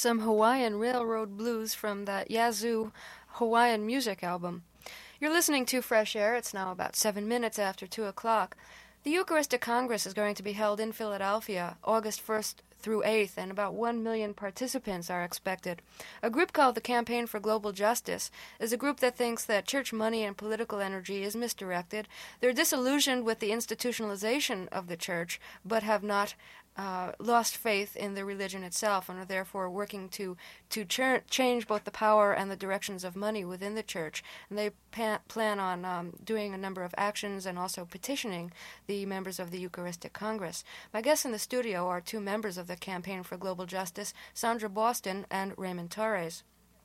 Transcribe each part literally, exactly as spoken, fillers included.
some Hawaiian Railroad blues from that Yazoo Hawaiian music album. You're listening to Fresh Air. It's now about seven minutes after two o'clock. The Eucharistic Congress is going to be held in Philadelphia August first through eighth, and about one million participants are expected. A group called the Campaign for Global Justice is a group that thinks that church money and political energy is misdirected. They're disillusioned with the institutionalization of the church, but have not uh, lost faith in the religion itself, and are therefore working to to ch- change both the power and the directions of money within the church. And they pa- plan on um, doing a number of actions and also petitioning the members of the Eucharistic Congress. My guests in the studio are two members of the Campaign for Global Justice, Sandra Boston and Raymond Torres.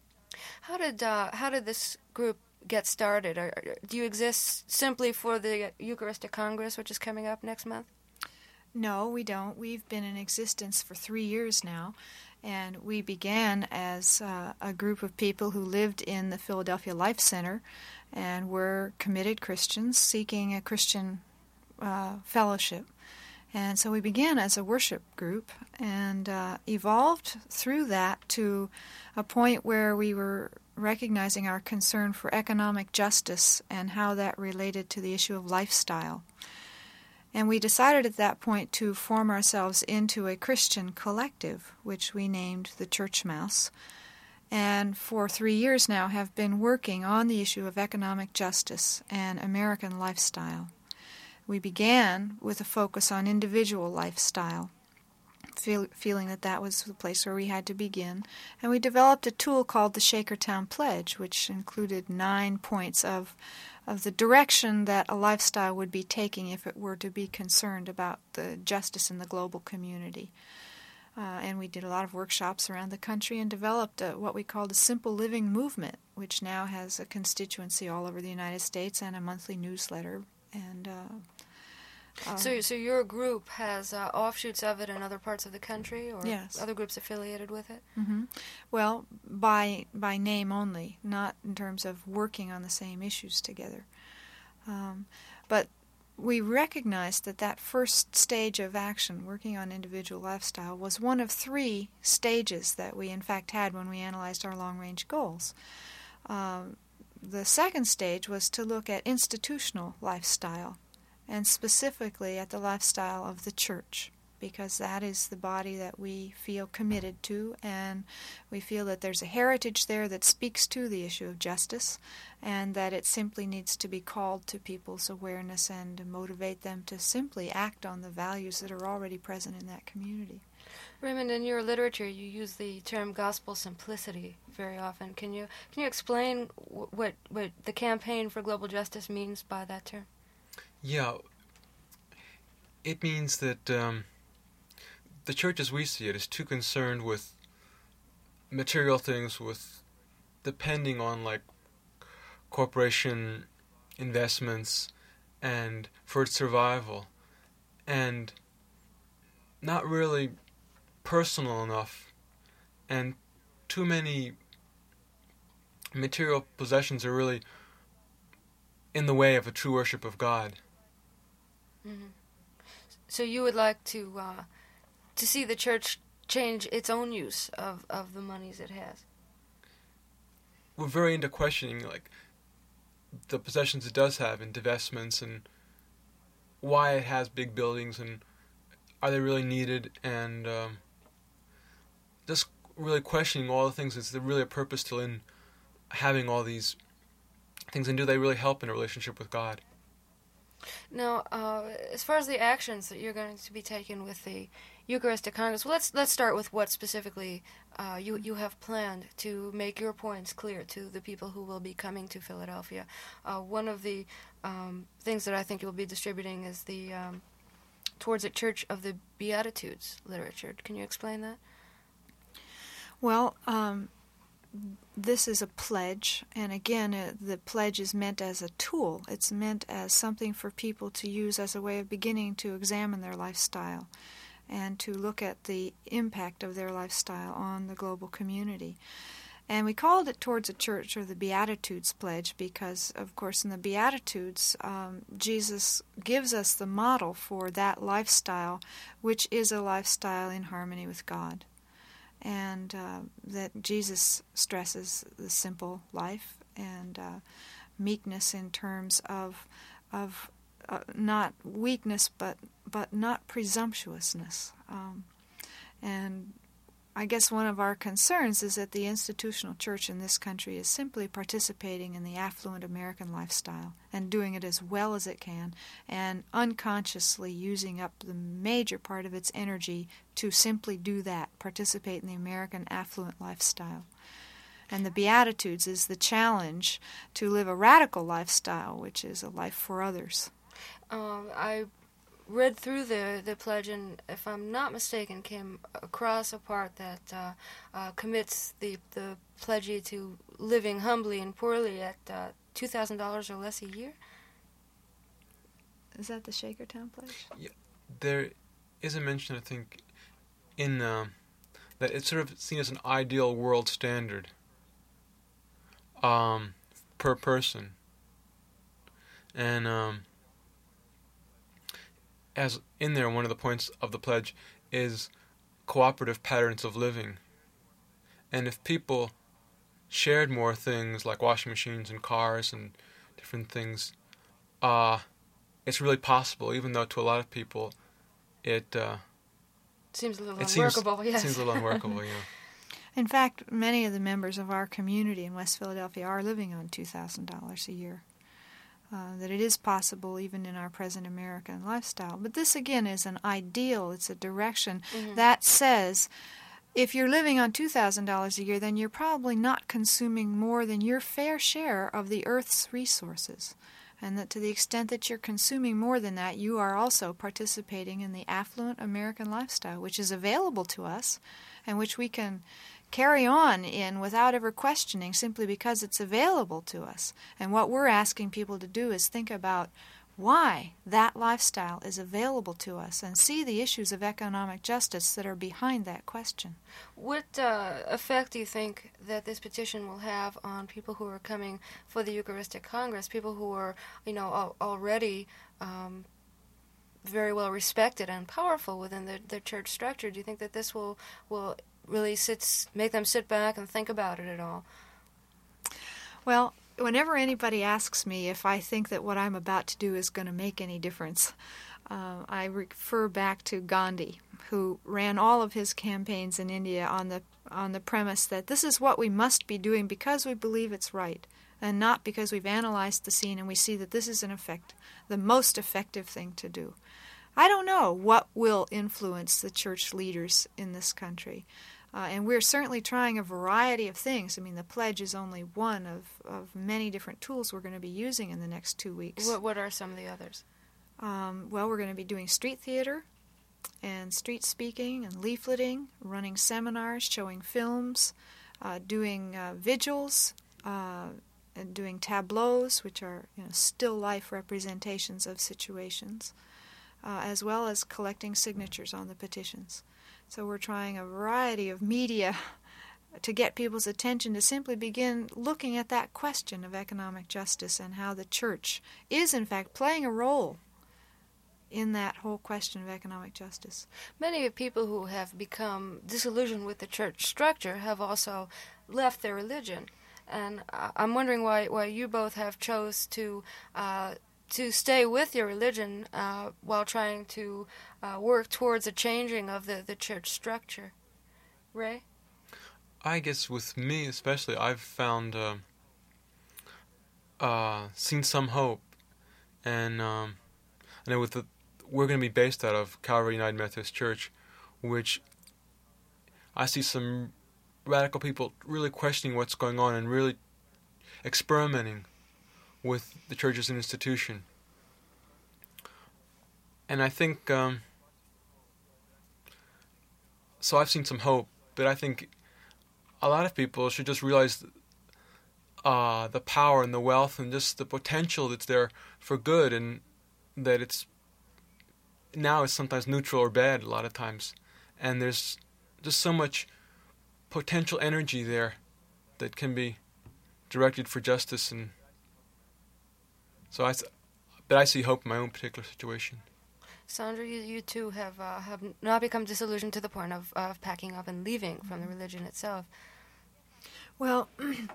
How did uh, how did this group get started? Or, or do you exist simply for the Eucharistic Congress, which is coming up next month? No, we don't. We've been in existence for three years now, and we began as uh, a group of people who lived in the Philadelphia Life Center and were committed Christians seeking a Christian uh, fellowship. And so we began as a worship group and uh, evolved through that to a point where we were recognizing our concern for economic justice and how that related to the issue of lifestyle. And we decided at that point to form ourselves into a Christian collective, which we named the Church Mouse, and for three years now have been working on the issue of economic justice and American lifestyle. We began with a focus on individual lifestyle, feel, feeling that that was the place where we had to begin, and we developed a tool called the Shakertown Pledge, which included nine points of of the direction that a lifestyle would be taking if it were to be concerned about the justice in the global community. Uh, and we did a lot of workshops around the country and developed a, what we called a Simple Living Movement, which now has a constituency all over the United States and a monthly newsletter. And uh, uh, So, so your group has uh, offshoots of it in other parts of the country, or yes. other groups affiliated with it? Mm-hmm. Well, by by name only, not in terms of working on the same issues together. Um, but we recognized that that first stage of action, working on individual lifestyle, was one of three stages that we in fact had when we analyzed our long-range goals. Um, the second stage was to look at institutional lifestyle, and specifically at the lifestyle of the church, because that is the body that we feel committed to, and we feel that there's a heritage there that speaks to the issue of justice, and that it simply needs to be called to people's awareness and to motivate them to simply act on the values that are already present in that community. Raymond, in your literature, you use the term gospel simplicity very often. Can you can you explain what what the Campaign for Global Justice means by that term? Yeah, it means that um, the church as we see it is too concerned with material things, with depending on like corporation investments and for its survival, and not really personal enough, and too many material possessions are really in the way of a true worship of God. Mm-hmm. So you would like to uh, to see the church change its own use of, of the monies it has? We're very into questioning like the possessions it does have and divestments and why it has big buildings and are they really needed, and um, just really questioning all the things. Is there really a purpose to in having all these things, and do they really help in a relationship with God? Now, uh, as far as the actions that you're going to be taking with the Eucharistic Congress, well, let's let's start with what specifically uh, you you have planned to make your points clear to the people who will be coming to Philadelphia. Uh, one of the um, things that I think you'll be distributing is the um, Towards a Church of the Beatitudes literature. Can you explain that? Well, um, this is a pledge, and again, uh, the pledge is meant as a tool. It's meant as something for people to use as a way of beginning to examine their lifestyle and to look at the impact of their lifestyle on the global community. And we called it Towards a Church or the Beatitudes Pledge because, of course, in the Beatitudes, um, Jesus gives us the model for that lifestyle, which is a lifestyle in harmony with God. and uh, that Jesus stresses the simple life and uh, meekness in terms of of uh, not weakness, but but not presumptuousness. Um, and I guess one of our concerns is that the institutional church in this country is simply participating in the affluent American lifestyle and doing it as well as it can, and unconsciously using up the major part of its energy to simply do that, participate in the American affluent lifestyle. And the Beatitudes is the challenge to live a radical lifestyle, which is a life for others. Um, I read through the the pledge, and if I'm not mistaken, came across a part that uh, uh, commits the the pledgee to living humbly and poorly at uh, two thousand dollars or less a year. Is that the Shakertown pledge? Yeah, there is a mention, I think, in uh, that it's sort of seen as an ideal world standard um, per person, and um, as in there, one of the points of the pledge is cooperative patterns of living. And if people shared more things like washing machines and cars and different things, uh, it's really possible, even though to a lot of people it uh, seems a little it unworkable. Seems, yes, seems a little unworkable. Yeah. In fact, many of the members of our community in West Philadelphia are living on two thousand dollars a year. Uh, that it is possible even in our present American lifestyle. But this, again, is an ideal. It's a direction mm-hmm. that says if you're living on two thousand dollars a year, then you're probably not consuming more than your fair share of the Earth's resources. And that to the extent that you're consuming more than that, you are also participating in the affluent American lifestyle, which is available to us and which we can carry on in without ever questioning, simply because it's available to us. And what we're asking people to do is think about why that lifestyle is available to us and see the issues of economic justice that are behind that question. What uh, effect do you think that this petition will have on people who are coming for the Eucharistic Congress, people who are, you know, al- already um, very well respected and powerful within the, the church structure? Do you think that this will will really sits, make them sit back and think about it at all? Well, whenever anybody asks me if I think that what I'm about to do is going to make any difference, uh, I refer back to Gandhi, who ran all of his campaigns in India on the on the premise that this is what we must be doing because we believe it's right, and not because we've analyzed the scene and we see that this is in effect the most effective thing to do. I don't know what will influence the church leaders in this country. Uh, and we're certainly trying a variety of things. I mean, the pledge is only one of, of many different tools we're going to be using in the next two weeks. What, what are some of the others? Um, well, we're going to be doing street theater and street speaking and leafleting, running seminars, showing films, uh, doing uh, vigils, uh, and doing tableaus, which are, you know, still life representations of situations, uh, as well as collecting signatures on the petitions. So we're trying a variety of media to get people's attention to simply begin looking at that question of economic justice and how the church is, in fact, playing a role in that whole question of economic justice. Many people who have become disillusioned with the church structure have also left their religion. And I'm wondering why, why you both have chose to uh, to stay with your religion uh, while trying to uh, work towards a changing of the, the church structure. Ray? I guess with me especially, I've found, uh, uh, seen some hope. And um, I know with the, we're going to be based out of Calvary United Methodist Church, which I see some radical people really questioning what's going on and really experimenting with the church as an institution. And I think, um, so I've seen some hope, but I think a lot of people should just realize uh, the power and the wealth and just the potential that's there for good, and that it's now it's sometimes neutral or bad a lot of times. And there's just so much potential energy there that can be directed for justice. And so I, but I see hope in my own particular situation. Sandra, you, you too have uh, have not become disillusioned to the point of, of packing up and leaving from the religion itself. Well,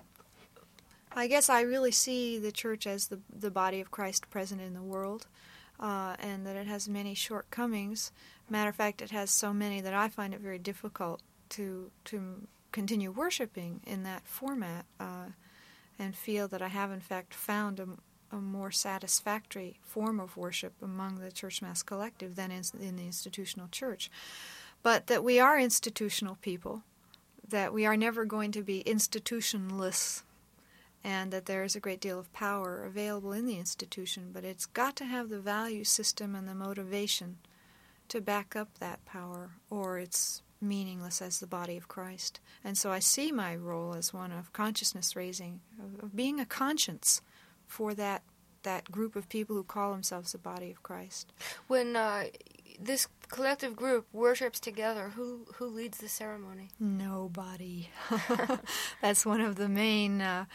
I guess I really see the church as the the body of Christ present in the world, uh, and that it has many shortcomings. Matter of fact, it has so many that I find it very difficult to to continue worshiping in that format, uh, and feel that I have in fact found a, a more satisfactory form of worship among the Church Mass Collective than in, in the institutional church. But that we are institutional people, that we are never going to be institutionless, and that there is a great deal of power available in the institution, but it's got to have the value system and the motivation to back up that power, or it's meaningless as the body of Christ. And so I see my role as one of consciousness raising, of, of being a conscience for that that group of people who call themselves the body of Christ. When uh, this collective group worships together, who who leads the ceremony? Nobody. That's one of the main... Uh,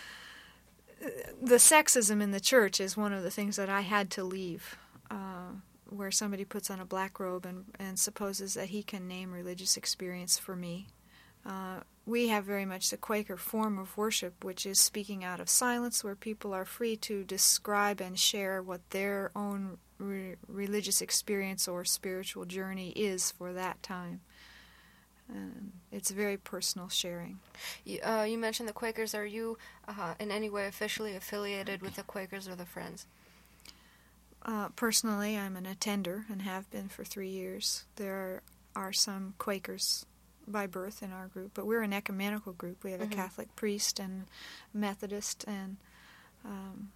the sexism in the church is one of the things that I had to leave, uh, where somebody puts on a black robe and, and supposes that he can name religious experience for me. Uh, we have very much the Quaker form of worship, which is speaking out of silence, where people are free to describe and share what their own re- religious experience or spiritual journey is for that time. And it's very personal sharing. You, uh, you mentioned the Quakers. Are you uh, in any way officially affiliated with the Quakers or the Friends? Uh, personally, I'm an attender and have been for three years. There are, are some Quakers by birth in our group, but we're an ecumenical group. We have mm-hmm. a Catholic priest and Methodist and um,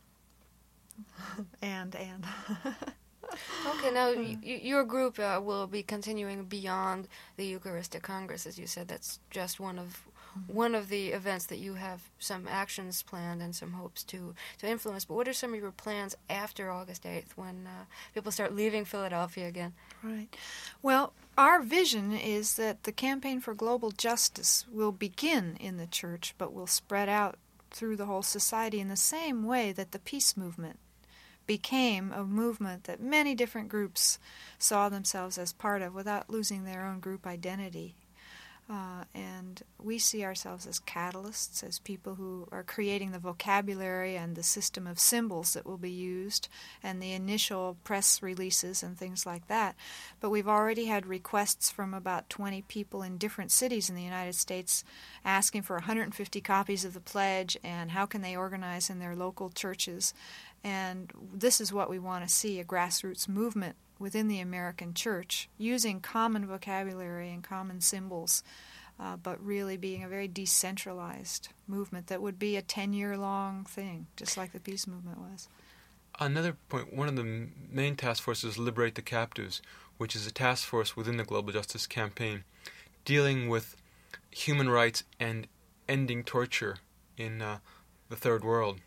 and and. Okay, now y- your group uh, will be continuing beyond the Eucharistic Congress, as you said. That's just one of one of the events that you have some actions planned and some hopes to, to influence. But what are some of your plans after August eighth, when uh, people start leaving Philadelphia again? Right. Well, our vision is that the campaign for global justice will begin in the church, but will spread out through the whole society in the same way that the peace movement became a movement that many different groups saw themselves as part of without losing their own group identity. Uh, and we see ourselves as catalysts, as people who are creating the vocabulary and the system of symbols that will be used and the initial press releases and things like that. But we've already had requests from about twenty people in different cities in the United States asking for one hundred fifty copies of the pledge and how can they organize in their local churches. And this is what we want to see, a grassroots movement within the American church, using common vocabulary and common symbols, uh, but really being a very decentralized movement that would be a ten-year-long thing, just like the peace movement was. Another point, one of the main task forces is Liberate the Captives, which is a task force within the Global Justice Campaign, dealing with human rights and ending torture in uh, the Third World.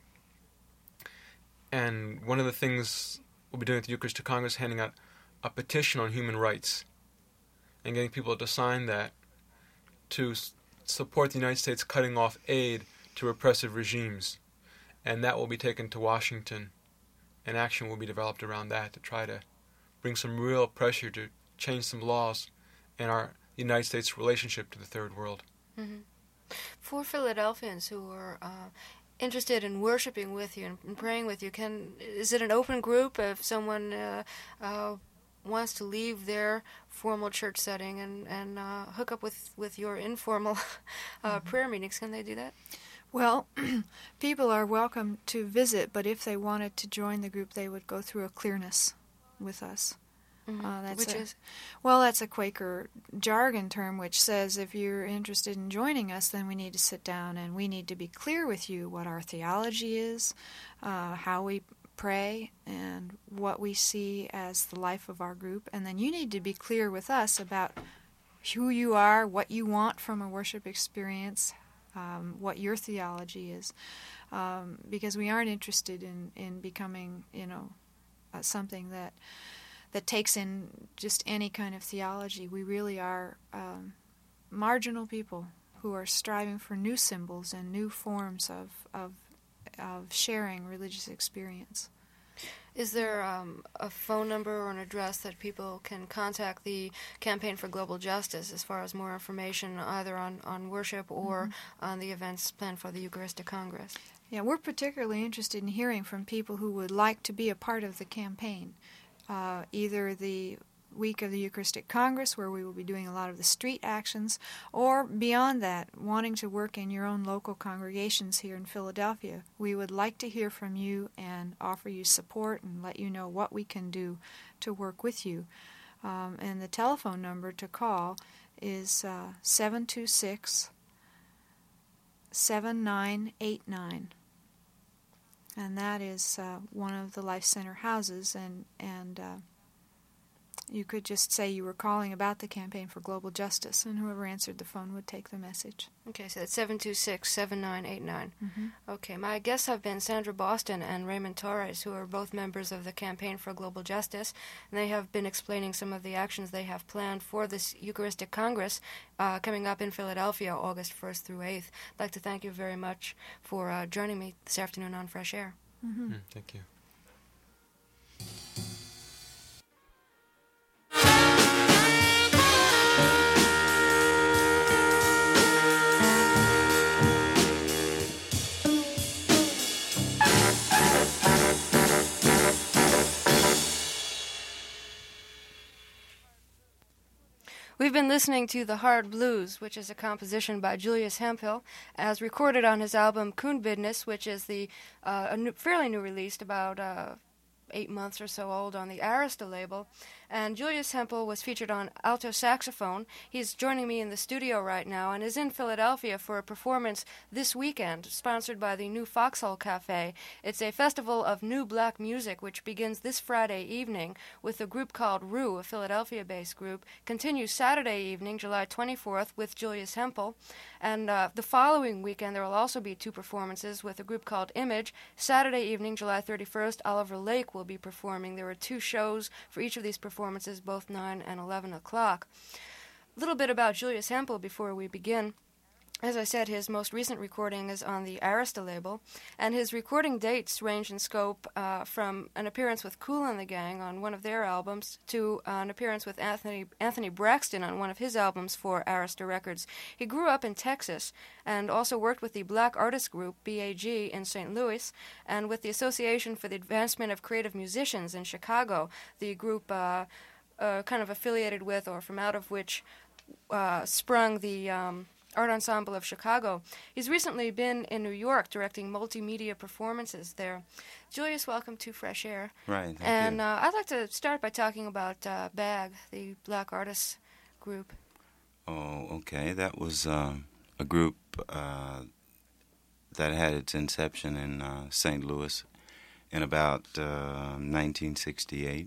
And one of the things we'll be doing at the Eucharistic Congress, handing out a petition on human rights and getting people to sign that to s- support the United States cutting off aid to repressive regimes. And that will be taken to Washington, and action will be developed around that to try to bring some real pressure to change some laws in our United States relationship to the Third World. Mm-hmm. For Philadelphians who are uh, interested in worshiping with you and, and praying with you, can is it an open group if someone uh, uh, wants to leave their formal church setting and, and uh, hook up with, with your informal uh, mm-hmm. prayer meetings? Can they do that? Well, people are welcome to visit, but if they wanted to join the group, they would go through a clearness with us. Mm-hmm. Uh, that's which a, is? Well, that's a Quaker jargon term which says if you're interested in joining us, then we need to sit down and we need to be clear with you what our theology is, uh, how we pray, and what we see as the life of our group. And then you need to be clear with us about who you are, what you want from a worship experience, um, what your theology is, um, because we aren't interested in, in becoming, you know, uh, something that that takes in just any kind of theology. We really are um, marginal people who are striving for new symbols and new forms of, of, of sharing religious experience. Is there um, a phone number or an address that people can contact the Campaign for Global Justice as far as more information either on, on worship or mm-hmm. on the events planned for the Eucharistic Congress? Yeah, we're particularly interested in hearing from people who would like to be a part of the campaign, uh, either the week of the Eucharistic Congress, where we will be doing a lot of the street actions, or beyond that, wanting to work in your own local congregations here in Philadelphia. We would like to hear from you and offer you support and let you know what we can do to work with you. Um, and the telephone number to call is uh, seven two six, seven nine eight nine. And that is uh, one of the Life Center houses, and, and uh, you could just say you were calling about the Campaign for Global Justice, and whoever answered the phone would take the message. Okay, so that's seven two six, seven nine eight nine. Mm-hmm. Okay, my guests have been Sandra Boston and Raymond Torres, who are both members of the Campaign for Global Justice, and they have been explaining some of the actions they have planned for this Eucharistic Congress uh, coming up in Philadelphia, August first through eighth. I'd like to thank you very much for uh, joining me this afternoon on Fresh Air. Mm-hmm. Mm, thank you. We've been listening to The Hard Blues, which is a composition by Julius Hemphill, as recorded on his album Kuhnbildnis, which is the uh, a new, fairly new release, about uh, eight months or so old, on the Arista label. And Julius Hemphill was featured on alto saxophone. He's joining me in the studio right now and is in Philadelphia for a performance this weekend, sponsored by the New Foxhole Cafe. It's a festival of new black music, which begins this Friday evening with a group called Rue, a Philadelphia-based group, continues Saturday evening, July twenty-fourth, with Julius Hemphill. And uh, the following weekend, there will also be two performances with a group called Image. Saturday evening, July thirty-first, Oliver Lake will be performing. There are two shows for each of these performances. Performances, both nine and eleven o'clock. A little bit about Julius Hemphill before we begin. As I said, his most recent recording is on the Arista label, and his recording dates range in scope uh, from an appearance with Kool and the Gang on one of their albums to uh, an appearance with Anthony Anthony Braxton on one of his albums for Arista Records. He grew up in Texas and also worked with the Black Artist Group, B A G, in Saint Louis, and with the Association for the Advancement of Creative Musicians in Chicago, the group uh, uh, kind of affiliated with, or from out of which uh, sprung the Um, Art Ensemble of Chicago. He's recently been in New York directing multimedia performances there. Julius, welcome to Fresh Air. Right, thank and you. Uh, I'd like to start by talking about uh, B A G, the Black Artists Group. Oh, okay. That was um, a group uh, that had its inception in uh, Saint Louis in about uh, nineteen sixty-eight.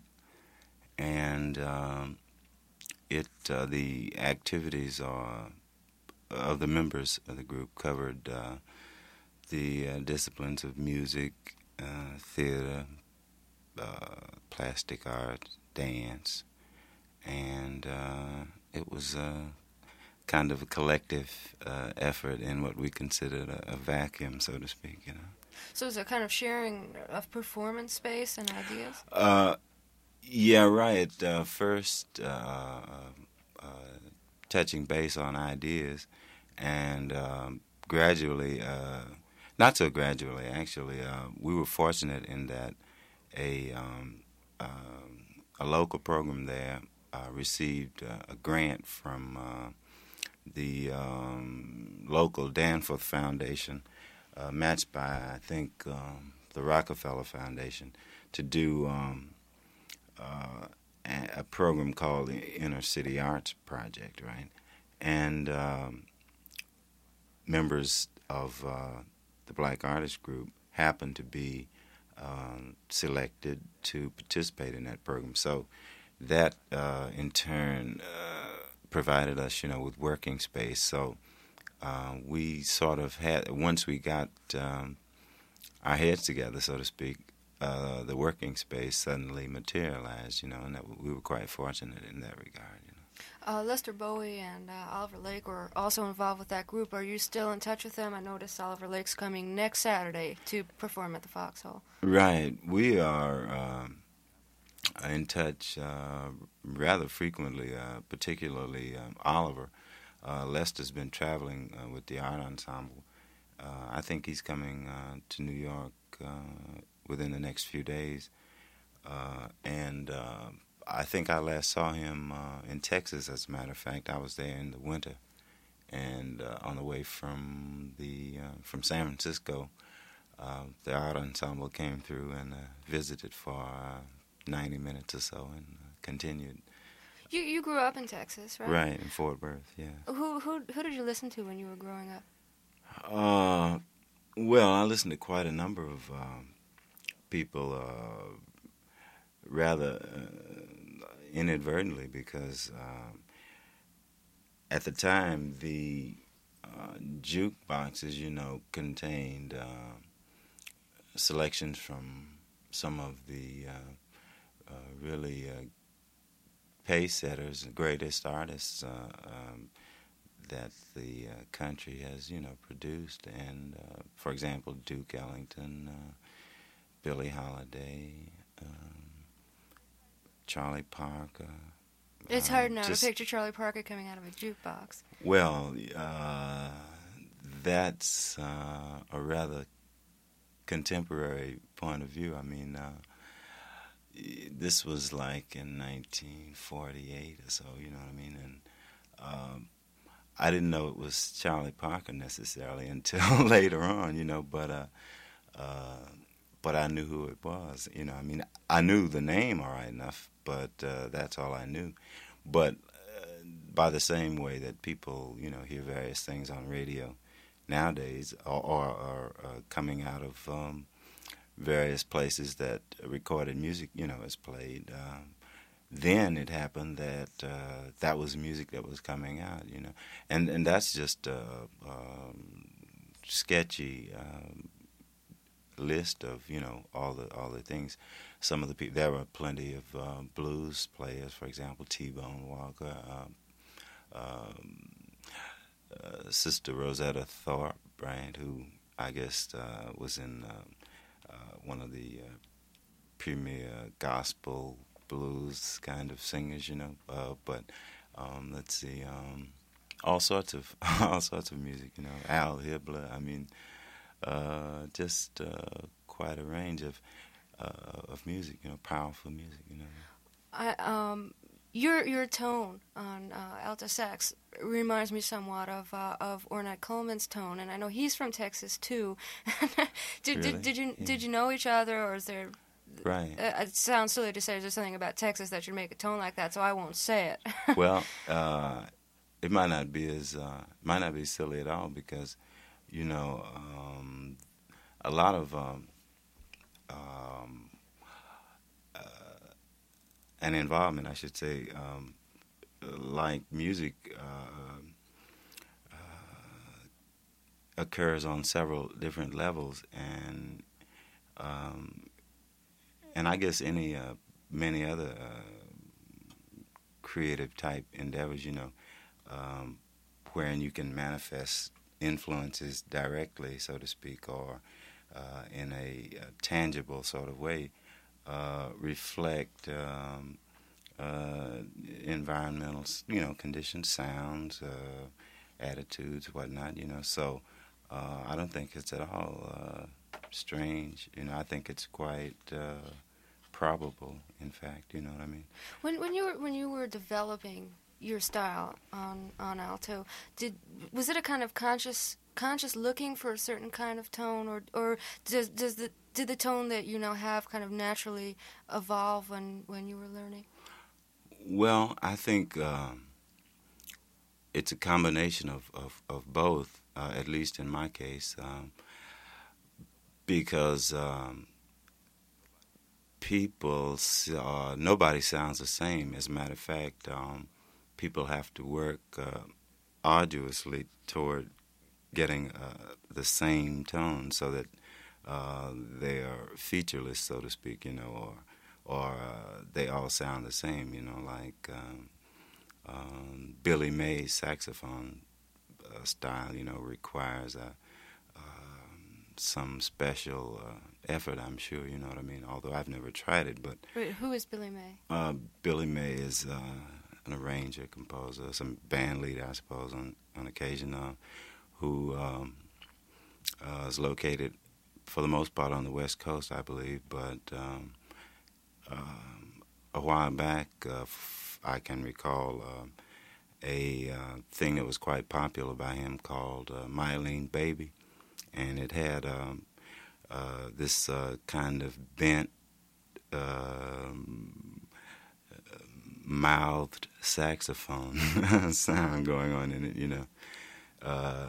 And um, it uh, the activities are of the members of the group covered uh, the uh, disciplines of music, uh, theater, uh, plastic art, dance, and uh, it was uh, kind of a collective uh, effort in what we considered a, a vacuum, so to speak, you know. So is it kind of sharing of performance space and ideas? Uh, yeah, right. Uh, first, uh, uh, touching base on ideas, and um, gradually, uh, not so gradually, actually, uh, we were fortunate in that a um, uh, a local program there uh, received uh, a grant from uh, the um, local Danforth Foundation, uh, matched by, I think, um, the Rockefeller Foundation, to do um, uh, a, a program called the Inner City Arts Project, right? And um, members of uh, the Black Artist Group happened to be um, selected to participate in that program. So that, uh, in turn, uh, provided us, you know, with working space. So uh, we sort of had, once we got um, our heads together, so to speak, uh, the working space suddenly materialized, you know, and that we were quite fortunate in that regard, you know. Uh, Lester Bowie and uh, Oliver Lake were also involved with that group. Are you still in touch with them? I noticed Oliver Lake's coming next Saturday to perform at the Foxhole. Right. We are um, in touch uh, rather frequently, uh, particularly um, Oliver. Uh, Lester's been traveling uh, with the art ensemble. Uh, I think he's coming uh, to New York uh, within the next few days. Uh, and uh, I think I last saw him uh, in Texas, as a matter of fact. I was there in the winter. And uh, on the way from the uh, from San Francisco, uh, the art ensemble came through and uh, visited for uh, ninety minutes or so and uh, continued. You you grew up in Texas, right? Right, in Fort Worth, yeah. Who who who did you listen to when you were growing up? Uh, well, I listened to quite a number of um, people, uh, rather uh, inadvertently, because um, at the time the uh, jukeboxes, you know, contained uh, selections from some of the uh, uh, really uh, pace setters, the greatest artists uh, um, that the uh, country has, you know, produced. And, uh, for example, Duke Ellington, uh, Billie Holiday, um, Charlie Parker. It's uh, hard now just, to picture Charlie Parker coming out of a jukebox. Well, uh, that's uh, a rather contemporary point of view. I mean, uh, this was like in nineteen forty-eight or so, you know what I mean? And um, I didn't know it was Charlie Parker necessarily until later on, you know, but uh, uh, but I knew who it was, you know. I mean, I knew the name all right enough, but uh, that's all I knew. But uh, by the same way that people, you know, hear various things on radio nowadays, or, or are uh, coming out of um, various places that recorded music, you know, is played. Um, then it happened that uh, that was music that was coming out, you know, and and that's just a, um, sketchy um, list of, you know, all the all the things. Some of the people, there were plenty of uh, blues players, for example, T-Bone Walker, um, um, uh, Sister Rosetta Tharpe, right, who I guess uh, was in uh, uh, one of the uh, premier gospel blues kind of singers, you know. Uh, but um, let's see, um, all sorts of all sorts of music, you know. Al Hibbler. I mean, uh, just uh, quite a range of uh, of music, you know, powerful music, you know. I um. Your your tone on uh, alto sax reminds me somewhat of uh, of Ornette Coleman's tone, and I know he's from Texas too. did, Really? did did you Yeah. did you know each other, or is there? Right. Uh, it sounds silly to say there's something about Texas that should make a tone like that, so I won't say it. Well, uh, it might not be as uh, might not be silly at all, because, you know, um, a lot of um, um, uh, an involvement, I should say, um, like music, uh, uh, occurs on several different levels, and um, and I guess any uh, many other uh, creative type endeavors, you know, um, wherein you can manifest influences directly, so to speak, or uh, in a, a tangible sort of way, uh, reflect um, uh, environmental, you know, conditions, sounds, uh, attitudes, whatnot, you know. So uh, I don't think it's at all uh, strange. You know, I think it's quite uh, probable, in fact. You know what I mean? When when you were when you were developing your style on on alto, did was it a kind of conscious conscious looking for a certain kind of tone, or or does does the did the tone that you now have kind of naturally evolve when when you were learning? Well, I think um, it's a combination of of, of both, uh, at least in my case, um, because um, people, uh, nobody sounds the same. As a matter of fact, um, people have to work uh, arduously toward getting uh, the same tone, so that uh, they are featureless, so to speak, you know, or or uh, they all sound the same, you know, like um, um, Billy May's saxophone uh, style, you know, requires a, um, some special uh, effort, I'm sure, you know what I mean, although I've never tried it. But Wait, who is Billy May? uh, Billy May is uh, an arranger, composer, some band leader, I suppose, on, on occasion, uh, who um, uh, is located, for the most part, on the West Coast, I believe, but um, um, a while back, uh, f- I can recall uh, a uh, thing that was quite popular by him called uh, Mylene Baby, and it had um, uh, this uh, kind of bent, um, mouthed saxophone sound going on in it, you know. Uh,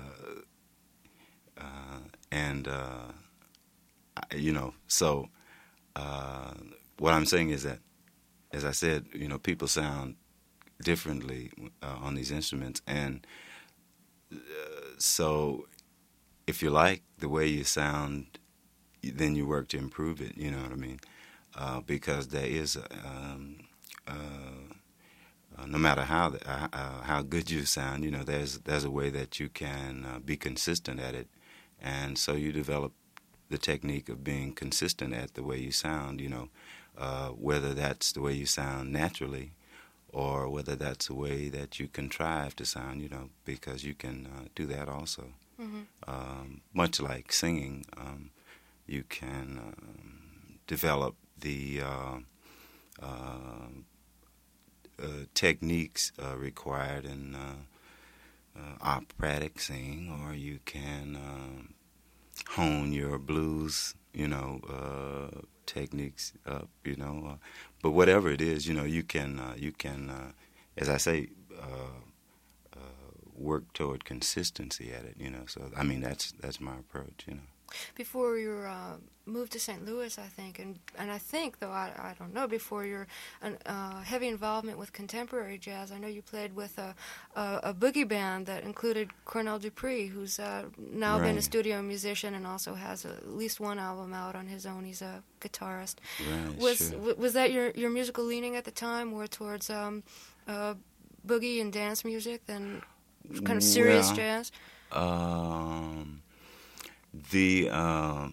uh, and, uh, I, you know, so uh, what I'm saying is that, as I said, you know, people sound differently uh, on these instruments. And uh, so if you like the way you sound, then you work to improve it, you know what I mean? Uh, because there is, um, uh, uh, no matter how the, uh, uh, how good you sound, you know, there's there's a way that you can uh, be consistent at it, and so you develop the technique of being consistent at the way you sound, you know, uh, whether that's the way you sound naturally, or whether that's the way that you contrive to sound, you know, because you can uh, do that also. Mm-hmm. Um, much like singing, um, you can um, develop the uh, uh, uh, techniques uh, required in uh, uh, operatic singing, or you can um, hone your blues, you know, uh, techniques up, you know. Uh, but whatever it is, you know, you can, uh, you can, uh, as I say, uh, uh, work toward consistency at it, you know. So I mean, that's that's my approach, you know. Before your uh, move to Saint Louis, I think, and and I think, though I, I don't know, before your uh, heavy involvement with contemporary jazz, I know you played with a a, a boogie band that included Cornell Dupree, who's uh, now Right. been a studio musician and also has a, at least one album out on his own. He's a guitarist. Right, Was sure. w- was that your your musical leaning at the time, more towards um, uh, boogie and dance music than kind of serious Well, jazz? Um, the uh,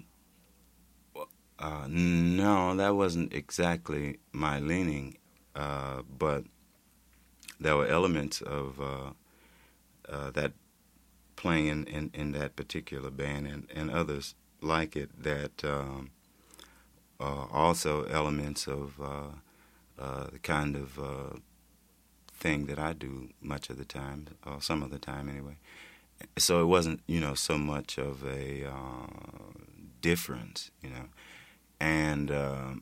uh, no, that wasn't exactly my leaning, uh, but there were elements of uh, uh, that playing in, in, in that particular band and, and others like it that um, uh, also elements of uh, uh, the kind of uh, thing that I do much of the time, or some of the time anyway. So it wasn't, you know, so much of a uh, difference, you know. And uh,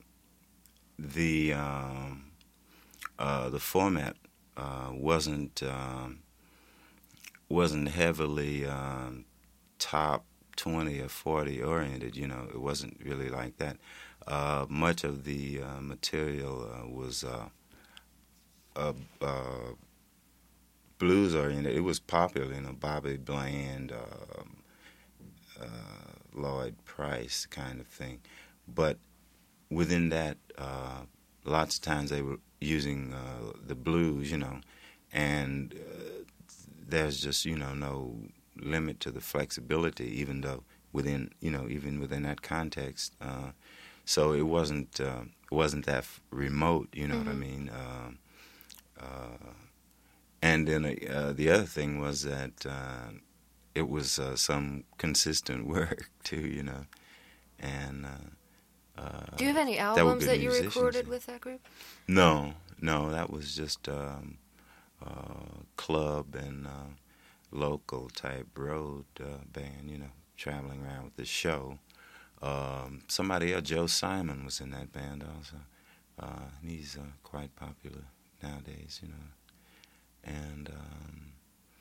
the um, uh, the format uh, wasn't um, wasn't heavily um, top twenty or forty oriented, you know. It wasn't really like that. Uh, much of the uh, material uh, was uh, uh, uh, blues oriented. It was popular, you know, Bobby Bland, uh, uh, Lloyd Price kind of thing. But within that, uh, lots of times they were using uh, the blues, you know, and uh, there's just, you know, no limit to the flexibility, even though within, you know, even within that context. Uh, so it wasn't uh, it wasn't that f- remote, you know Mm-hmm. what I mean? Uh, uh, And then uh, the other thing was that uh, it was uh, some consistent work too, you know. And uh, uh, Do you have any there were albums good that you musicians recorded in- with that group? No, no, that was just um, uh, club and uh, local type road uh, band, you know, traveling around with the show. Um, somebody else, Joe Simon, was in that band also. Uh, and he's uh, quite popular nowadays, you know. And um,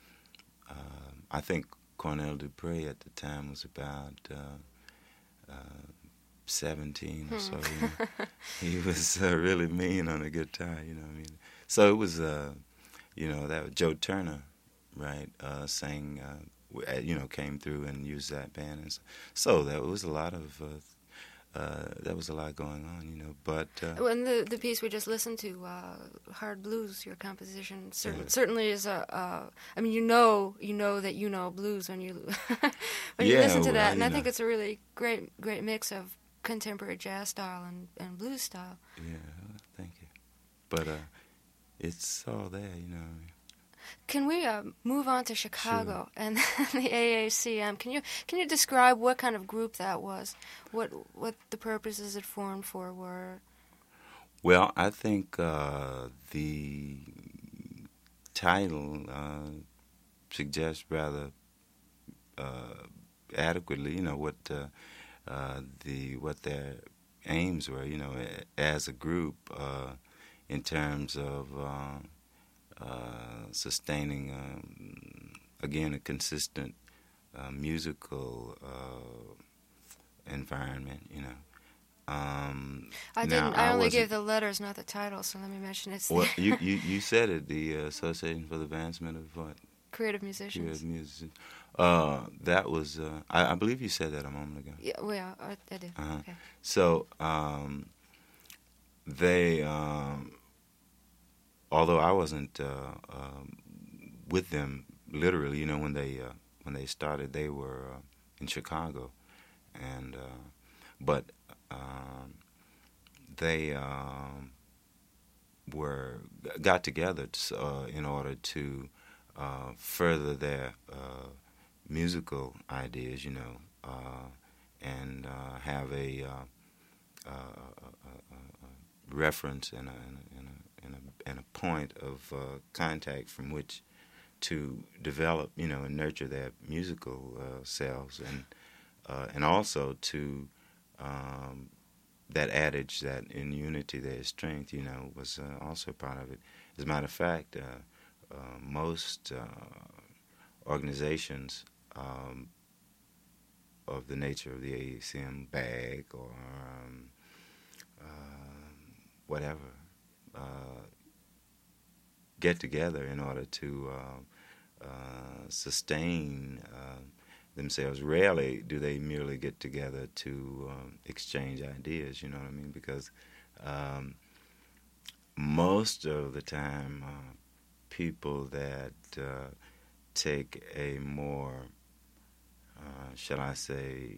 uh, I think Cornell Dupree at the time was about uh, uh, seventeen or so. You know. He was uh, really mean on the guitar, you know what I mean? So it was, uh, you know, that was Joe Turner, right, uh, sang, uh, w- uh, you know, came through and used that band. And so, so there was a lot of uh, uh, there was a lot going on, you know. But uh, When the the piece we just listened to, uh, "Hard Blues," your composition certain, Yeah. certainly is a. Uh, I mean, you know, you know that you know blues when you when you Yeah, listen to well, that, and you I think know. it's a really great great mix of contemporary jazz style and, and blues style. yeah, thank you. But uh, it's all there, you know. Can we uh, move on to Chicago and the A A C M? Can you can you describe what kind of group that was? What what the purposes it formed for were? Well, I think uh, the title uh, suggests rather uh, adequately, you know, what uh, uh, the what their aims were, you know, a- as a group uh, in terms of uh, uh, sustaining, um, again, a consistent uh, musical uh, environment, you know. Um, I now, didn't. I, only wasn't- gave the letters, not the title. So let me mention it's Well, the you, you, you said it, the uh, Association for the Advancement of what? creative musicians. Creative Music. Uh, that was, uh, I, I believe you said that a moment ago. Yeah, well, yeah, I, I did. Uh-huh. Okay. So, um, they, um, although I wasn't uh, um, with them literally, you know, when they uh, when they started, they were uh, in Chicago, and uh, but um, they um, were got together to, uh, in order to uh, further their uh, musical ideas, you know, uh, and uh, have a, uh, uh, a, a, a reference and a, and a, and a, and a, and a point of uh, contact from which to develop, you know, and nurture their musical uh, selves, and uh, and also to um, that adage that in unity there is strength, you know, was uh, also part of it. As a matter of fact, uh, uh, most uh, organizations um, of the nature of the A A C M, B A G, or um, uh, whatever, uh, get together in order to uh, uh, sustain uh, themselves. Rarely do they merely get together to um, exchange ideas, you know what I mean? Because um, most of the time, uh, people that uh, take a more, uh, shall I say,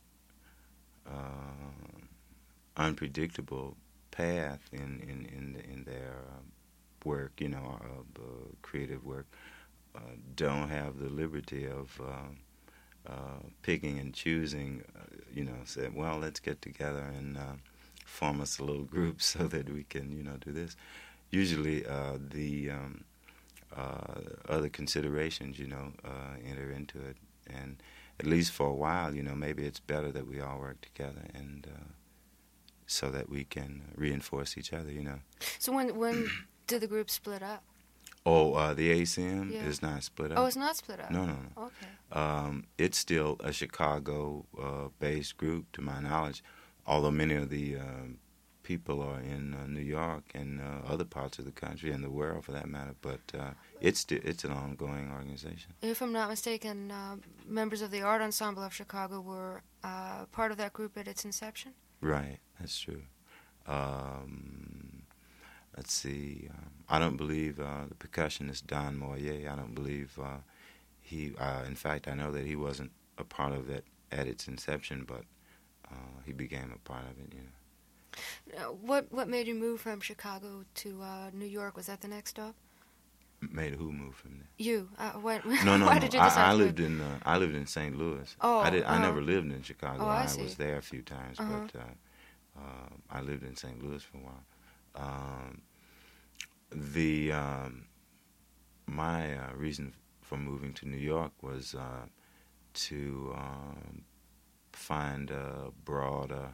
uh, unpredictable path in, in, in, in their uh, work, you know, uh, uh, creative work, uh, don't have the liberty of uh, uh, picking and choosing, uh, you know, say, well, let's get together and uh, form us a little group so that we can, you know, do this. Usually uh, the um, uh, other considerations, you know, uh, enter into it. And at least for a while, you know, maybe it's better that we all work together and uh, so that we can reinforce each other, you know. So when when did the group split up? Oh, uh, the A C M Yeah. is not split up. Oh, it's not split up. No, no, no. Okay. Um, it's still a Chicago-based uh, group, to my knowledge, although many of the um, people are in uh, New York and uh, other parts of the country and the world, for that matter. But uh, it's sti- it's an ongoing organization. If I'm not mistaken, uh, members of the Art Ensemble of Chicago were uh, part of that group at its inception. Right, that's true. Um, let's see. Um, I don't believe uh, the percussionist Don Moyer. I don't believe uh, he. Uh, in fact, I know that he wasn't a part of it at its inception, but uh, he became a part of it. You know. Uh, what what made you move from Chicago to uh, New York? Was that the next stop? Made who move from there? You? Uh, what, No, no, why no. did you decide I, I to lived move? in uh, I lived in Saint Louis. Oh, I did. I uh-huh. never lived in Chicago. Oh, I I see. was there a few times, Uh-huh. but uh, uh, I lived in Saint Louis for a while. Um, the um, my uh, reason for moving to New York was uh, to um, find a broader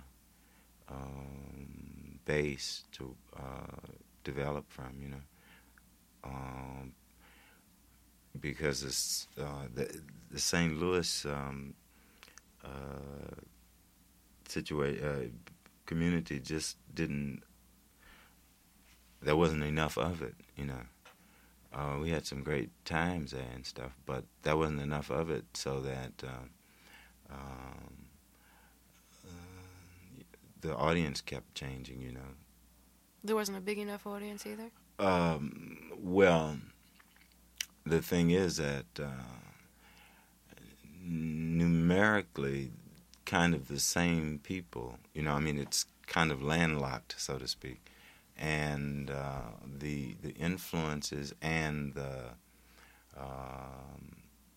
um, base to uh, develop from. You know. Um, because it's, uh, the, the Saint Louis um, uh, situa- uh, community just didn't, there wasn't enough of it, you know. Uh, we had some great times there and stuff, but there wasn't enough of it so that uh, um, uh, the audience kept changing, you know. There wasn't a big enough audience either? Um, well, the thing is that uh, numerically, kind of the same people, you know, I mean, it's kind of landlocked, so to speak. And uh, the the influences and the um,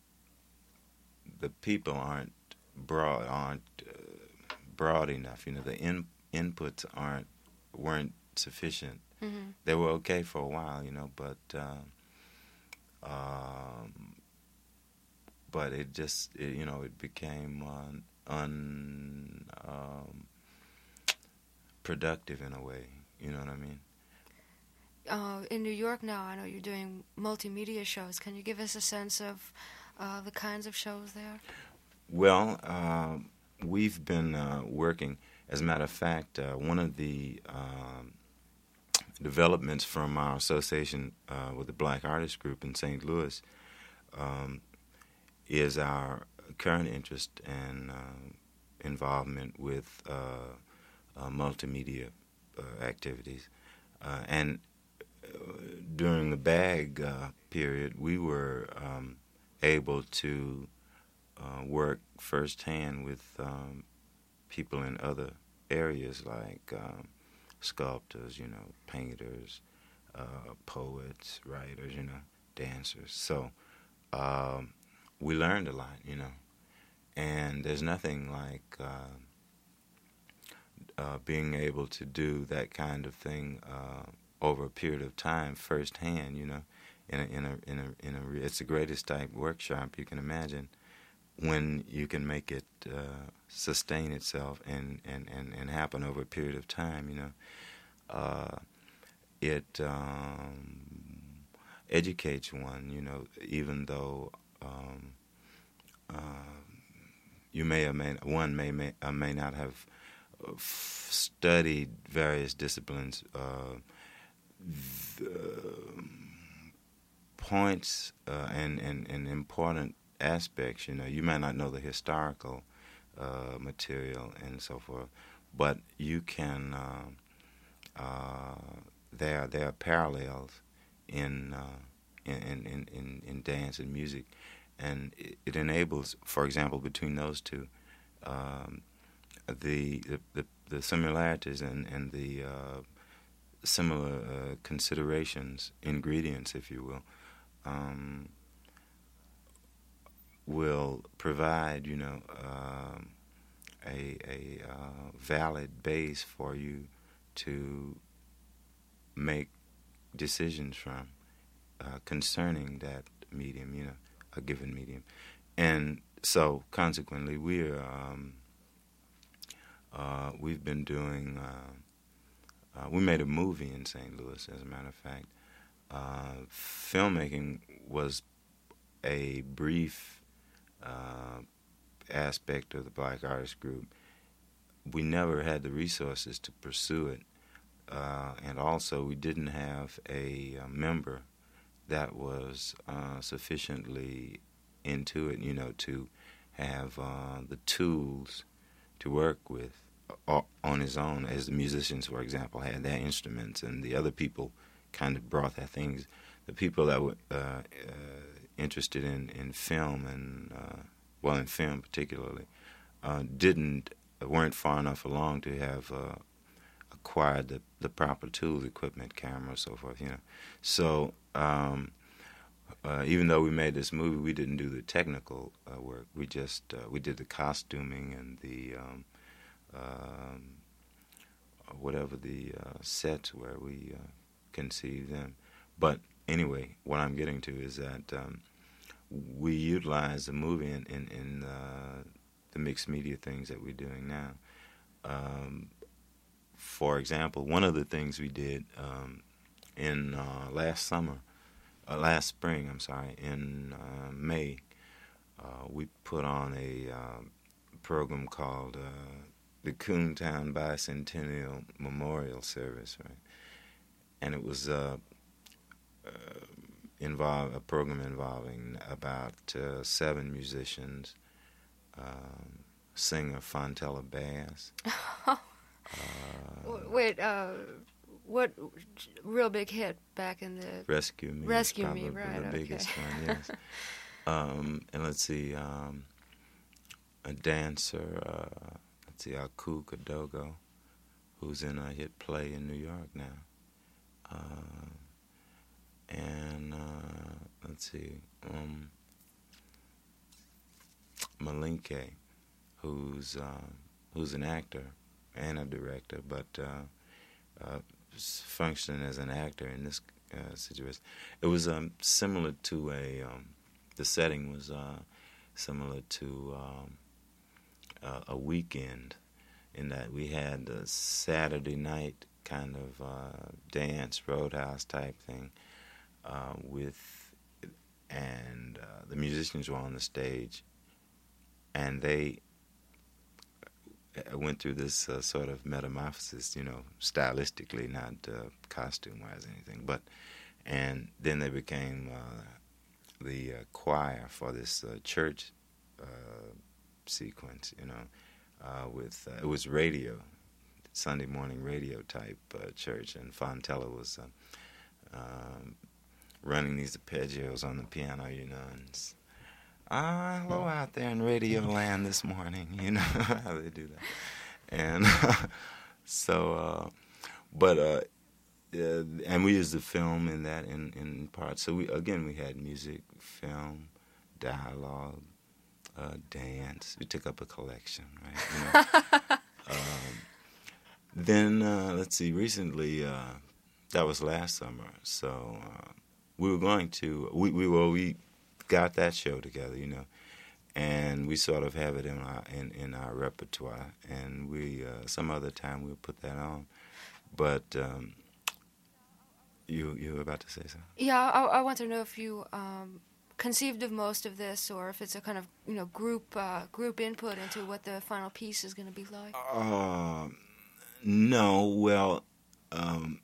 the people aren't broad aren't uh, broad enough. You know, the in, inputs aren't weren't sufficient. Mm-hmm. They were okay for a while, you know, but uh, um, but it just it, you know it became un, un um, productive in a way. You know what I mean? Uh, in New York now, I know you're doing multimedia shows. Can you give us a sense of uh, the kinds of shows there? Well, uh, we've been uh, working. As a matter of fact, uh, one of the um, developments from our association uh, with the Black Artists Group in Saint Louis um, is our current interest and uh, involvement with uh, uh, multimedia uh, activities. Uh, and uh, during the BAG uh, period, we were um, able to uh, work firsthand with um, people in other areas like um, sculptors, you know, painters, uh, poets, writers, you know, dancers. So um, we learned a lot, you know, and there's nothing like uh, uh, being able to do that kind of thing uh, over a period of time firsthand, you know, in a in a in a in a it's the greatest type workshop you can imagine when you can make it uh, sustain itself and, and, and, and happen over a period of time, you know. Uh, it um, educates one, you know, even though um, uh, you may or may one may may, uh, may not have uh, f- studied various disciplines. Uh, the points uh, and, and, and important aspects, you know, you may not know the historical uh, material and so forth, but you can. Uh, uh, there, there are parallels in, uh, in, in, in, in dance and music, and it, it enables, for example, between those two, um, the, the, the the similarities and and the uh, similar uh, considerations, ingredients, if you will. Um, will provide, you know, um, a, a uh, valid base for you to make decisions from uh, concerning that medium, you know, a given medium. And so, consequently, we're um, uh, we've been doing. Uh, uh, we made a movie in Saint Louis, as a matter of fact. Uh, filmmaking was a brief Uh, aspect of the Black Artists Group. We never had the resources to pursue it, uh, and also we didn't have a, a member that was uh, sufficiently into it, you know, to have uh, the tools to work with uh, on his own, as the musicians, for example, had their instruments, and the other people kind of brought their things. The people that were uh, uh, interested in, in film and uh, well, in film particularly, uh, didn't weren't far enough along to have uh, acquired the, the proper tools, equipment, camera, so forth. You know, so um, uh, even though we made this movie, we didn't do the technical uh, work. We just uh, we did the costuming and the um, um, whatever the uh, sets where we uh, conceived them, but. Anyway, what I'm getting to is that um, we utilize the movie in, in, in uh, the mixed media things that we're doing now. Um, for example, one of the things we did um, in uh, last summer, uh, last spring, I'm sorry, in uh, May, uh, we put on a uh, program called uh, the Coontown Bicentennial Memorial Service, right? And it was... Uh, Uh, involve a program involving about uh, seven musicians, um, singer Fontella Bass, W- Wait, uh, what real big hit back in the Rescue Me. Rescue is Me, probably right, the okay. biggest one, yes. um, and let's see, um, a dancer, uh, let's see, Aku Kadogo, who's in a hit play in New York now. Uh, and uh, let's see, um, Malinke, who's uh, who's an actor and a director, but uh, uh, functioning as an actor in this uh, situation. It was um, similar to a, um, the setting was uh, similar to um, a, a weekend, in that we had a Saturday night kind of uh, dance, roadhouse type thing, uh, with, and uh, the musicians were on the stage, and they went through this uh, sort of metamorphosis, you know, stylistically, not uh, costume-wise or anything, but, and then they became uh, the uh, choir for this uh, church uh, sequence, you know, uh, with, uh, it was radio, Sunday morning radio type uh, church, and Fontella was uh, um, running these arpeggios on the piano, you know, and ah, hello out there in Radio Land this morning, you know how they do that. And so, uh, but, uh, uh, and we used the film in that in, in part. So, we again, we had music, film, dialogue, uh, dance. We took up a collection, right? You know? um, then, uh, let's see, recently, uh, that was last summer, so uh, we were going to, we, we well, we got that show together, you know, and we sort of have it in our in, in our repertoire, and we uh, some other time we'll put that on. But um, you you were about to say something? Yeah, I, I want to know if you um, conceived of most of this, or if it's a kind of you know group uh, group input into what the final piece is going to be like. Uh, no, well, um,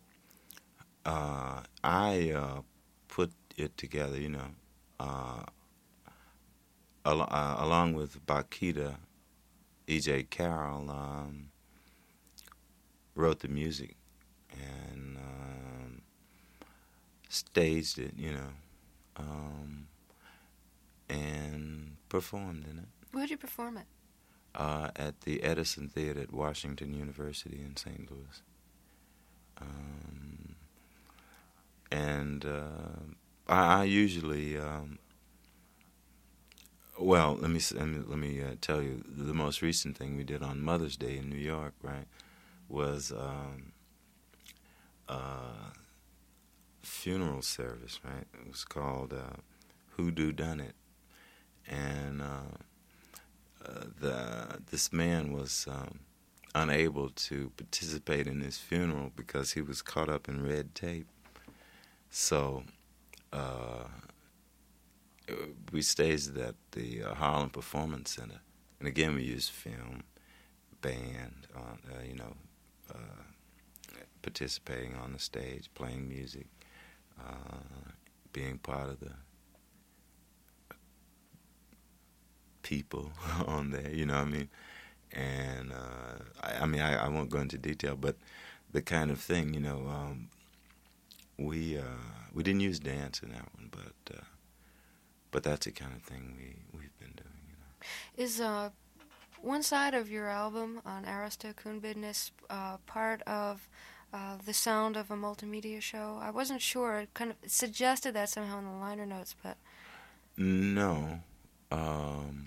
uh, I uh, put it together, you know. Uh, al- uh, along with Bakita, E J Carroll um, wrote the music and um, staged it, you know, um, and performed in it. Where'd you perform it? Uh, at the Edison Theater at Washington University in Saint Louis. Um, and uh, I, I usually, um, well, let me let me, let me uh, tell you, the most recent thing we did on Mother's Day in New York, right, was um, a funeral service, right? It was called uh, Hoodoo Done It, and uh, uh, the this man was um, unable to participate in his funeral because he was caught up in red tape. So uh, we staged at the uh, Harlem Performance Center, and again we used film, band, uh, uh, you know, uh, participating on the stage, playing music, uh, being part of the people on there, you know what I mean? And uh, I, I mean, I, I won't go into detail, but the kind of thing, you know, um, we uh, we didn't use dance in that one, but uh, but that's the kind of thing we we've been doing, you know. Is uh, one side of your album on Arista Kuhnbidnis uh, part of uh, the sound of a multimedia show? I wasn't sure. It kind of suggested that somehow in the liner notes, but no, um,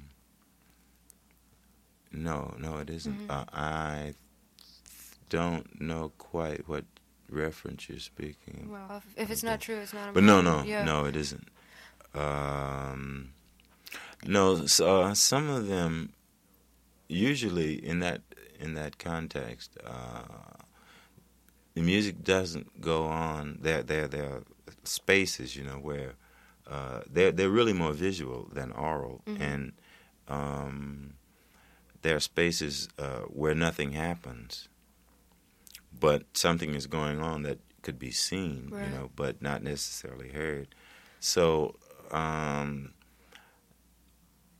no, no, it isn't. Mm-hmm. Uh, I don't know quite what reference you're speaking. Well, if, if it's not true, it's not. But no, no, yeah. no, it isn't. Um, no, so, uh, some of them, usually in that in that context, uh, the music doesn't go on. There, there, there are spaces, you know, where uh, they're they're really more visual than oral, Mm-hmm. and um, there are spaces uh, where nothing happens, but something is going on that could be seen, Right. you know, but not necessarily heard. So um,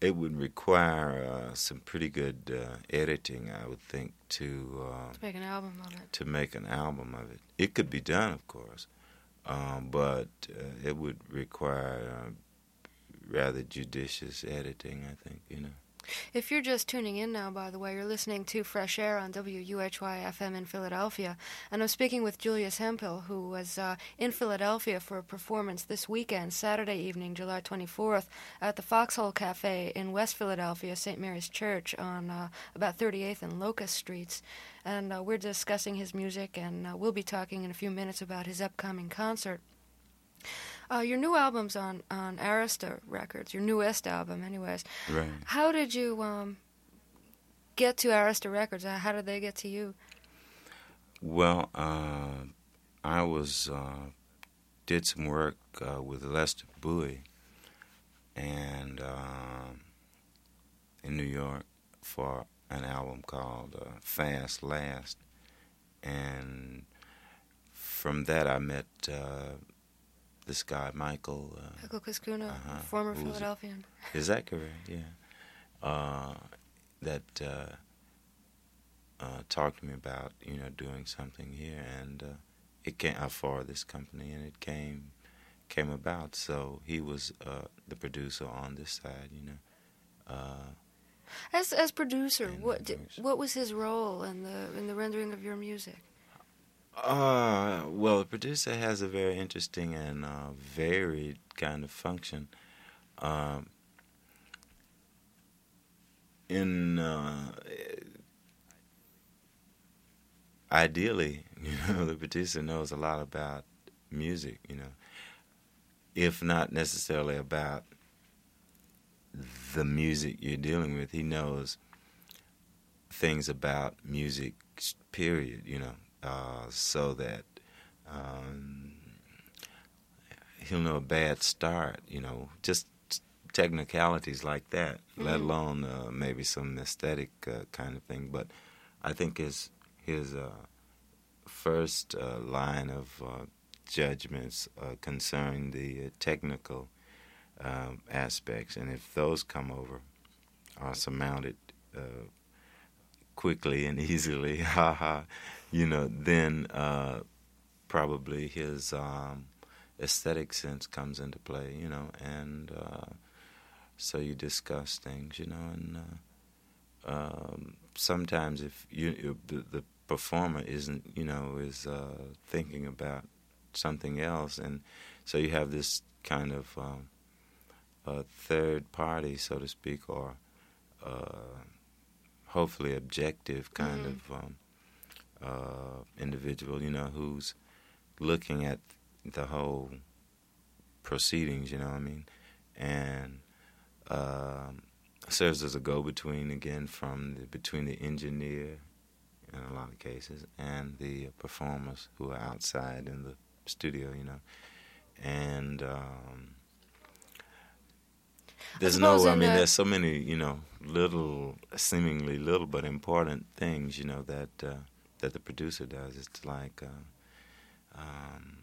it would require uh, some pretty good uh, editing, I would think, to uh, to make an album of it. To make an album of it. It could be done, of course, um, but uh, it would require uh, rather judicious editing, I think, you know. If you're just tuning in now, by the way, you're listening to Fresh Air on W U H Y F M in Philadelphia, and I'm speaking with Julius Hemphill, who was uh, in Philadelphia for a performance this weekend, Saturday evening, July twenty-fourth, at the Foxhole Cafe in West Philadelphia, Saint Mary's Church, on uh, about thirty-eighth and Locust Streets. And uh, we're discussing his music, and uh, we'll be talking in a few minutes about his upcoming concert. Uh, your new album's on, on Arista Records, your newest album, anyways. Right. How did you um, get to Arista Records? Uh, How did they get to you? Well, uh, I was uh, did some work uh, with Lester Bowie and uh, in New York for an album called uh, Fast Last, and from that I met Uh, this guy, Michael. Uh, Michael Cuscuno, uh-huh, former who's- Philadelphian. Is that correct? Yeah. Uh, that uh, uh, talked to me about, you know, doing something here, and uh, it came uh, for this company, and it came came about. So he was uh, the producer on this side, you know. Uh, As as producer, And what did, producer. what was his role in the in the rendering of your music? Uh, well, the producer has a very interesting and uh, varied kind of function. Um, in uh, ideally, you know, the producer knows a lot about music, you know, if not necessarily about the music you're dealing with. He knows things about music, period, you know. Uh, so that um, he'll know a bad start, you know, just technicalities like that, mm-hmm. let alone uh, maybe some aesthetic uh, kind of thing. But I think his his uh, first uh, line of uh, judgments uh, concern the uh, technical um, aspects, and if those come over, are surmounted uh, quickly and easily, haha, you know, then uh, probably his um, aesthetic sense comes into play, you know, and uh, so you discuss things, you know, and uh, um, sometimes if you, you the, the performer isn't, you know, is uh, thinking about something else, and so you have this kind of um, a third party, so to speak, or uh, hopefully objective kind Mm-hmm. of um, uh, individual, you know, who's looking at the whole proceedings, you know what I mean, and um, serves as a go-between again from the, between the engineer, in a lot of cases, and the performers who are outside in the studio, you know, and um, there's suppose no, I in mean, a- there's so many, you know, little, seemingly little but important things, you know, that uh, that the producer does. It's like uh, um,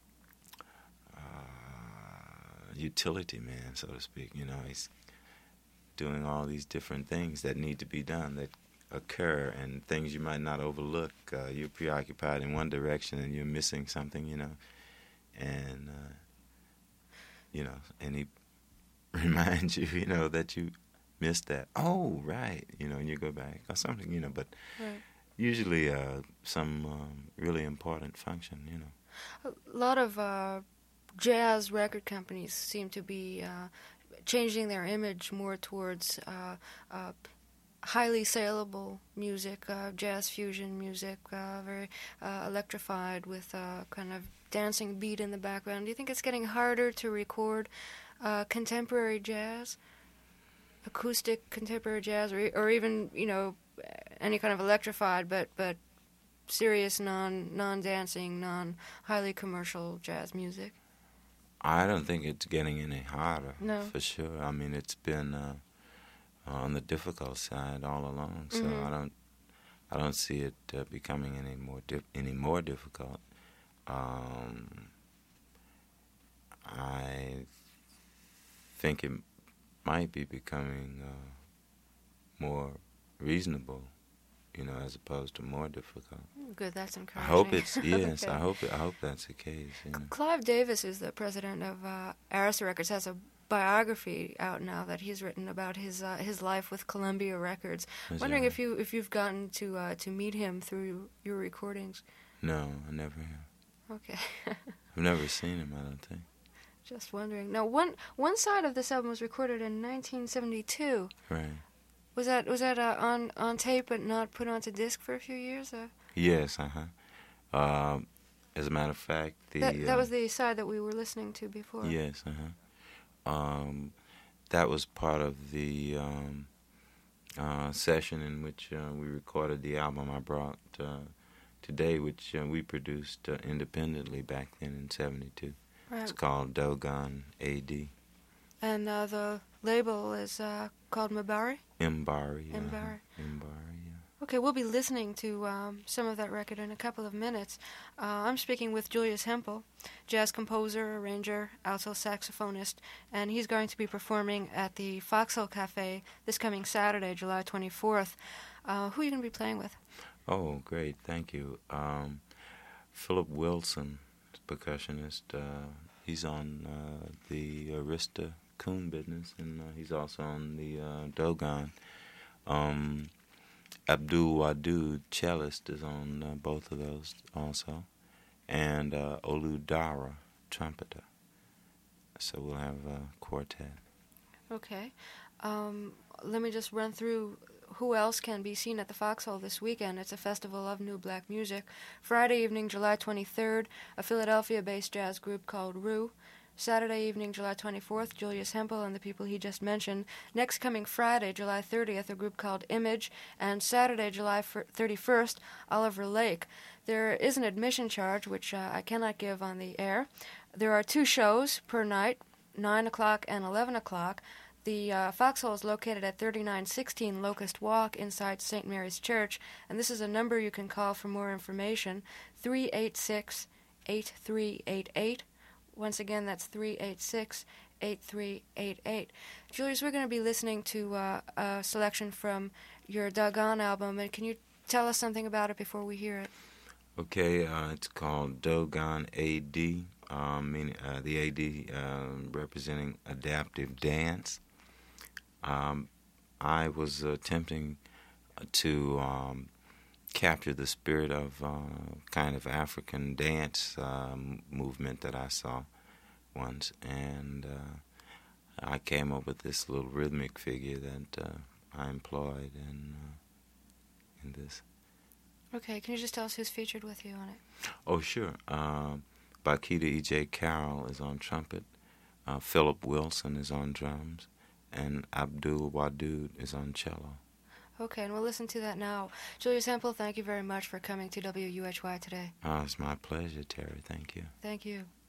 uh, utility man, so to speak. You know, he's doing all these different things that need to be done that occur, and things you might not overlook. Uh, you're preoccupied in one direction and you're missing something, you know, and uh, you know, and he reminds you, you know, that you missed that. Oh, right, you know, and you go back or something, you know, but Right. usually uh, some um, really important function, you know. A lot of uh, jazz record companies seem to be uh, changing their image more towards uh, uh, highly saleable music, uh, jazz fusion music, uh, very uh, electrified with a kind of dancing beat in the background. Do you think it's getting harder to record uh, contemporary jazz, acoustic contemporary jazz, or, or even, you know, any kind of electrified but but serious non non dancing, non highly commercial jazz music? I don't think it's getting any harder, No. for sure. I mean, it's been uh, on the difficult side all along, so Mhm. I don't, I don't see it uh, becoming any more dif- any more difficult. Um, I think it might be becoming uh, more reasonable, you know, as opposed to more difficult. Good, that's I encouraging. hope it's yes. Okay. I hope it, I hope that's the case. You know. Clive Davis is the president of uh, Arista Records. Has a biography out now that he's written about his uh, his life with Columbia Records. Is Wondering that if you if you've gotten to uh, to meet him through your recordings. No, I never have. Okay. I've never seen him. I don't think. Just wondering. Now, one one side of this album was recorded in nineteen seventy-two. Right. Was that was that uh, on on tape but not put onto disc for a few years? Or? Yes. Uh huh. Um, as a matter of fact, the That that uh, was the side that we were listening to before. yes. Uh huh. Um, that was part of the um, uh, session in which uh, we recorded the album I brought uh, today, which uh, we produced uh, independently back then in seventy-two. Right. It's called Dogon A D. And uh, the label is uh, called Mbari. Mbari. uh, Mbari. Mbari, yeah. Okay, we'll be listening to um, some of that record in a couple of minutes. Uh, I'm speaking with Julius Hempel, jazz composer, arranger, alto saxophonist, and he's going to be performing at the Foxhole Cafe this coming Saturday, July twenty-fourth. Uh, who are you going to be playing with? Oh, great. Thank you. Um, Philip Wilson, percussionist. Uh, he's on uh, the Arista Coon business, and uh, he's also on the uh, Dogon. Um, Abdul Wadud, cellist, is on uh, both of those also. And uh, Olu Dara, trumpeter. So we'll have a quartet. Okay. Um, let me just run through who else can be seen at the Foxhole this weekend. It's a festival of new black music. Friday evening, July twenty-third, a Philadelphia-based jazz group called Rue. Saturday evening, July twenty-fourth, Julius Hempel and the people he just mentioned. Next coming Friday, July thirtieth, a group called Image. And Saturday, July thirty-first, Oliver Lake. There is an admission charge, which uh, I cannot give on the air. There are two shows per night, nine o'clock and eleven o'clock. The uh, Foxhole is located at thirty-nine sixteen Locust Walk inside Saint Mary's Church, and this is a number you can call for more information, three eight six, eight three eight eight. Once again, that's three eight six, eight three eight eight. Julius, we're going to be listening to uh, a selection from your Dogon album, and can you tell us something about it before we hear it? Okay, uh, it's called Dogon A D, um, meaning, uh, the A D uh, representing adaptive dance. Um, I was attempting to um, capture the spirit of uh, kind of African dance uh, movement that I saw once, and uh, I came up with this little rhythmic figure that uh, I employed in, uh, in this. Okay, can you just tell us who's featured with you on it? Oh, sure. Uh, Bakita E J. Carroll is on trumpet. Uh, Philip Wilson is on drums. And Abdul Wadud is on cello. Okay, and we'll listen to that now. Julius Hempel, thank you very much for coming to W U H Y today. Oh, it's my pleasure, Terry. Thank you. Thank you.